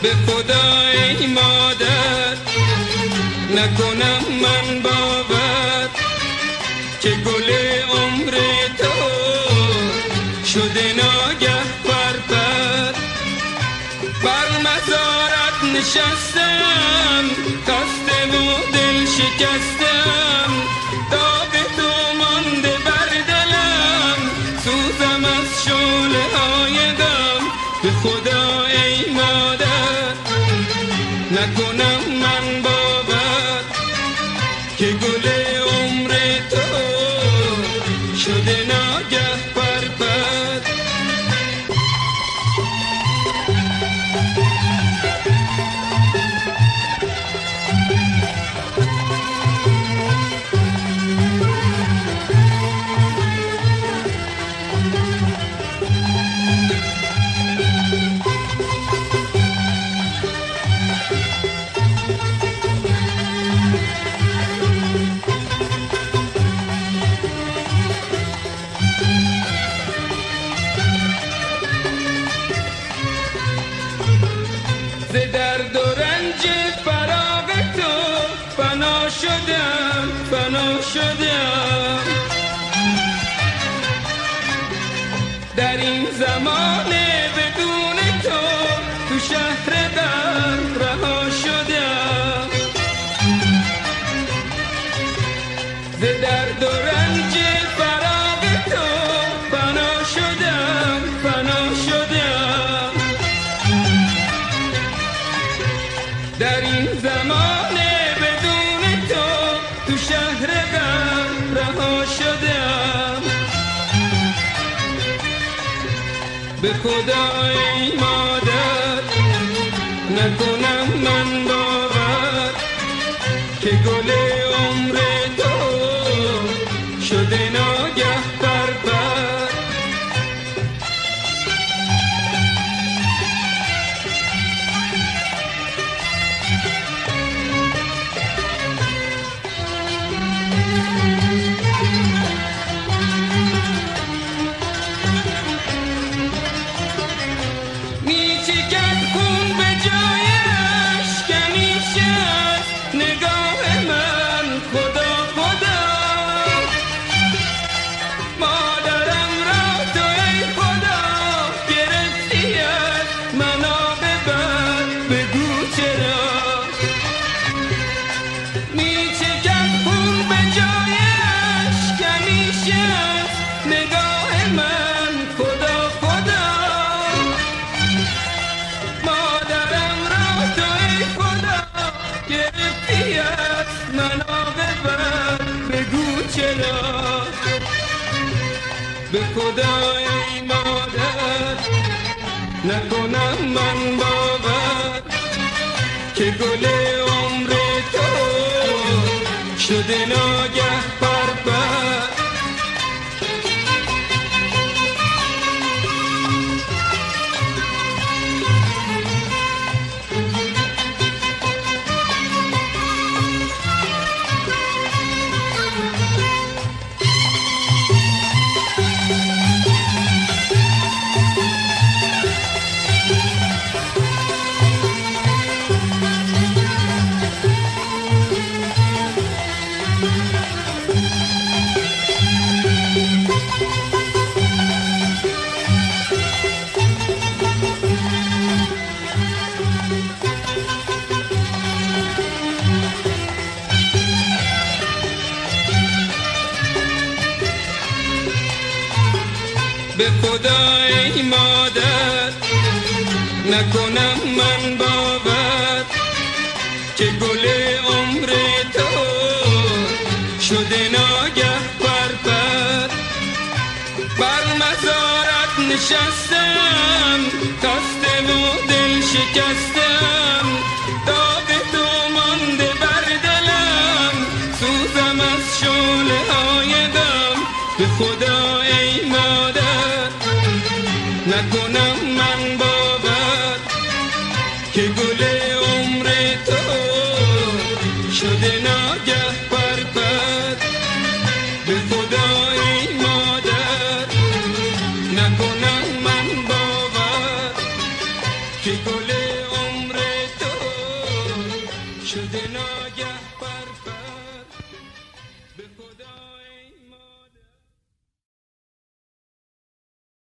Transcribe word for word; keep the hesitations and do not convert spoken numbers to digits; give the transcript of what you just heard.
به خدا ای مادر نکنم من باور که گل عمر تو شده ناگه پرپر. بر مزارت نشستم خسته و دل شکستم، داغ تو مانده بر دلم، سوزم از شعله های غم. به خدا ای مادر نکنم من باور که گل عمر تو شده ناگه پرپر. ز درد و رنج فراق تو فنا شدم فنا شدم، در این زمان بدون تو تو شهر غم رها شدم. ز درد و رنج فراق تو فنا شدم فنا شدم، در این زمان بدون تو تو شهر غم رها شدم. به خدا ای مادر نکنم من باور که گل عمر تو شده ناگه پرپر. به خدا ای مادر نکنم من باور که گل عمر تو شده ناگه پرپر. به خدا ای مادر نکنم من باور که گل عمر تو شده ناگه پرپر. بر مزارت نشستم خسته و دل شکستم، داغ تو مانده بر دلم، سوزم از شعله های غم. به خدا ای مادر نکنم